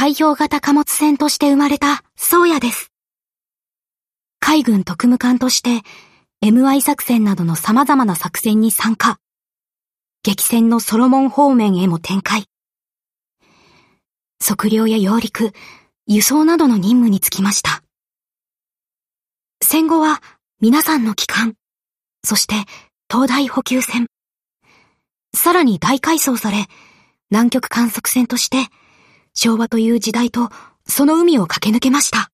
海洋型貨物船として生まれた宗谷です。海軍特務艦として MI 作戦などの様々な作戦に参加。激戦のソロモン方面へも展開。測量や揚陸、輸送などの任務に就きました。戦後は皆さんの旗艦、そして東大補給船。さらに大改装され、南極観測船として昭和という時代とその海を駆け抜けました。